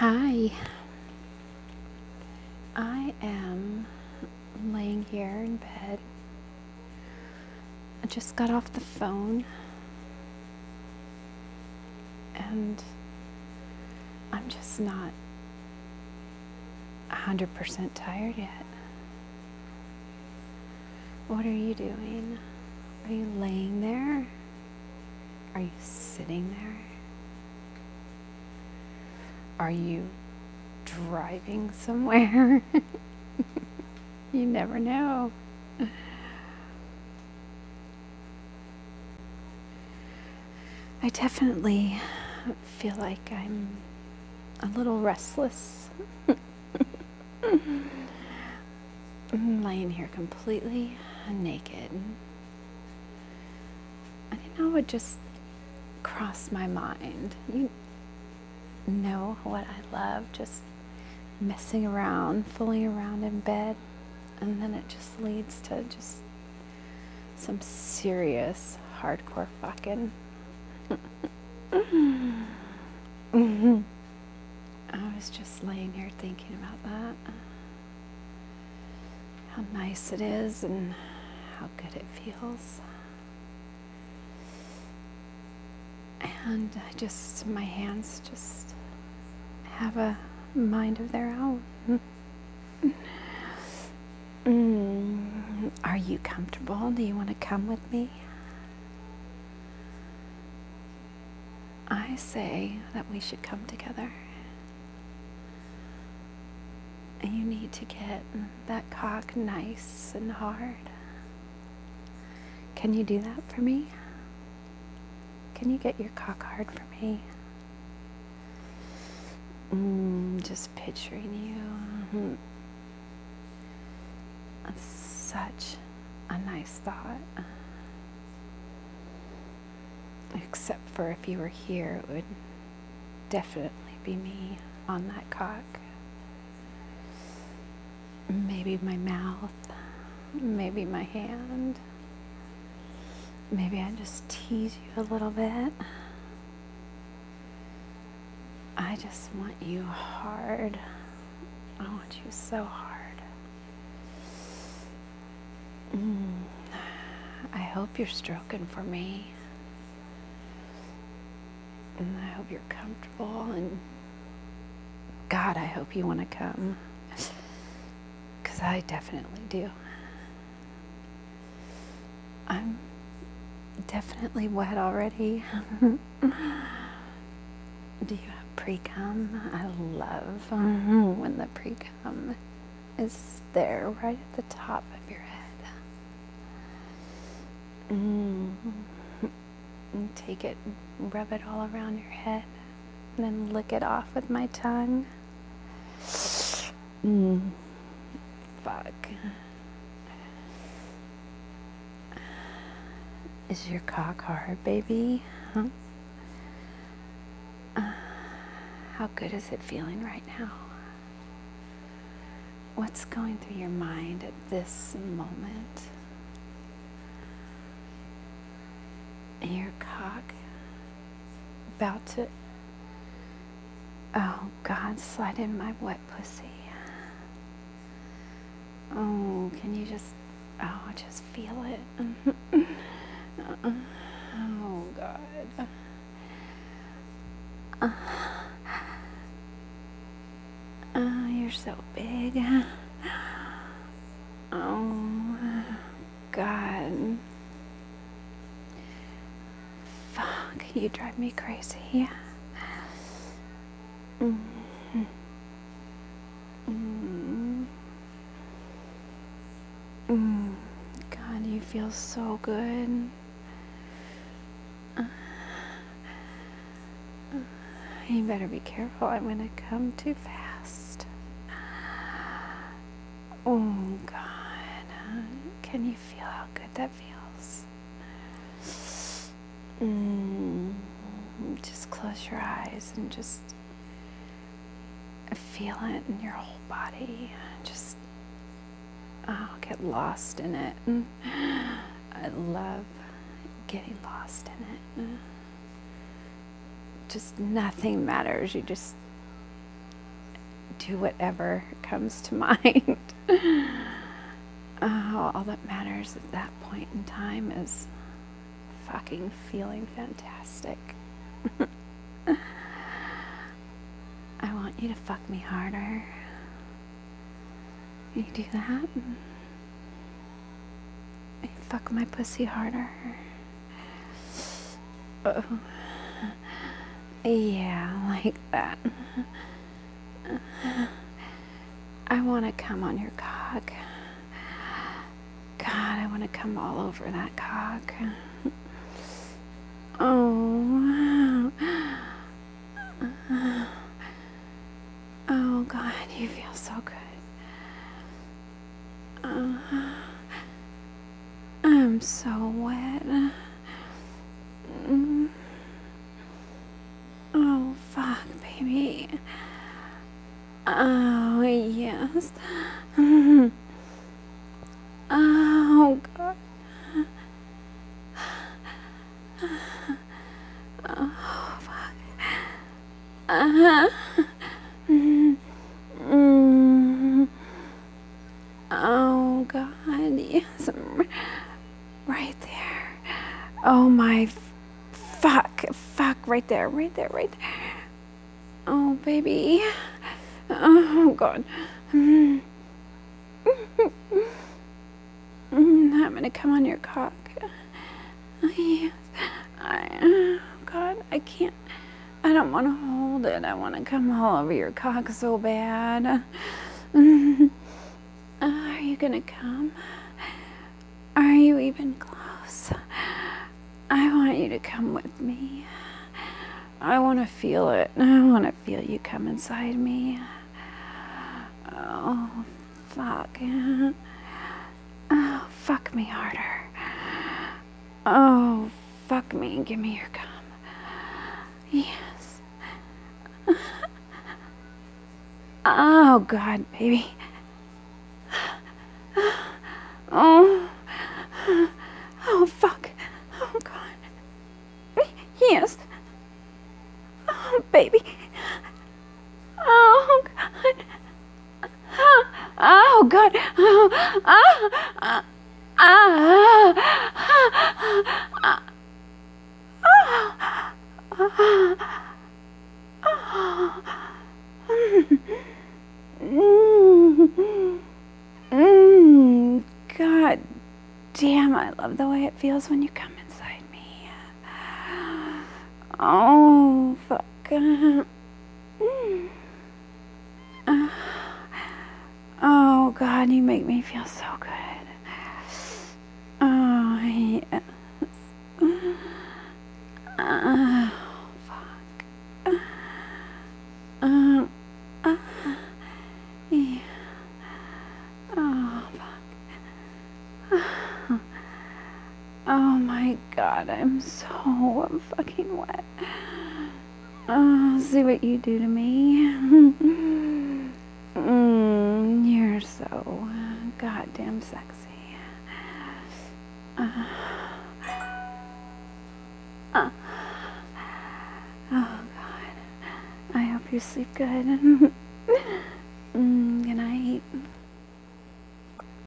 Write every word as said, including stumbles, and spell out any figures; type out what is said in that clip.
Hi, I am laying here in bed. I just got off the phone and I'm just not one hundred percent tired yet. What are you doing? Are you laying there? Are you sitting there? Are you driving somewhere? You never know. I definitely feel like I'm a little restless. I'm laying here completely naked. I didn't know it just crossed my mind. You know what I love, just messing around, fooling around in bed, and then it just leads to just some serious hardcore fucking. Mm-hmm. I was just laying here thinking about that. How nice it is and how good it feels. And I just, my hands just have a mind of their own. Mm. Are you comfortable? Do you want to come with me? I say that we should come together. And you need to get that cock nice and hard. Can you do that for me? Can you get your cock hard for me? Mm, just picturing you. That's such a nice thought. Except for if you were here, it would definitely be me on that cock. Maybe my mouth, maybe my hand. Maybe I just tease you a little bit. I just want you hard. I want you so hard. Mm. I hope you're stroking for me. And I hope you're comfortable. And God, I hope you want to come. Because I definitely do. I'm definitely wet already. Do you have pre-cum? I love mm-hmm. when the pre-cum is there right at the top of your head. Mm-hmm. And take it, rub it all around your head, and then lick it off with my tongue. Mm. Fuck. Is your cock hard, baby? Huh? Uh, how good is it feeling right now? What's going through your mind at this moment? Your cock about to, oh God, slide in my wet pussy. Oh, can you just, oh, just feel it. Uh-uh. Oh God. Uh, oh, you're so big. Oh God. Fuck, you drive me crazy. Mm-hmm. Mm. Mm. God, you feel so good. Uh, uh, you better be careful. I'm gonna come too fast. Oh God, can you feel how good that feels? Mm. Just close your eyes and just feel it in your whole body. Just oh, get lost in it. I love getting lost in it. Just nothing matters. You just do whatever comes to mind. Oh, all that matters at that point in time is fucking feeling fantastic. I want you to fuck me harder. You do that? You fuck my pussy harder. Oh. Yeah, like that. I want to come on your cock. God, I want to come all over that cock. Oh. Oh, God, you feel so good. Uh, I'm so wet. Mm. Oh, fuck, baby. Oh, yes. Oh, God. Oh, fuck. Uh-huh. Mm. Oh, God, yes. I'm right there. Oh, my fuck. Fuck, right there, right there, right there. Oh, baby. Oh, God. Mm. I'm going to come on your cock. Yes. I, oh, God, I can't. I don't want to hold it. I want to come all over your cock so bad. Mm. Uh, are you going to come? Are you even close? I want you to come with me. I want to feel it. I want to feel you come inside me. Oh, fuck. Oh, fuck me harder. Oh, fuck me and give me your cum. Yes. Oh, God, baby. Oh. Oh, fuck. Oh, God. Yes. Oh, baby. Oh, God. Oh, God. Oh, oh, oh, oh, oh, oh, oh. Mm, God damn, I love the way it feels when you come inside me. Oh, fuck. Mm. Uh, oh, God, you make me feel so good. Oh, yes. Uh, fuck. Um, uh, yeah. Oh, fuck. Oh, my God, I'm so fucking wet. Oh, see what you do to me. Mm, you're so goddamn sexy. Uh, uh, oh, God. I hope you sleep good.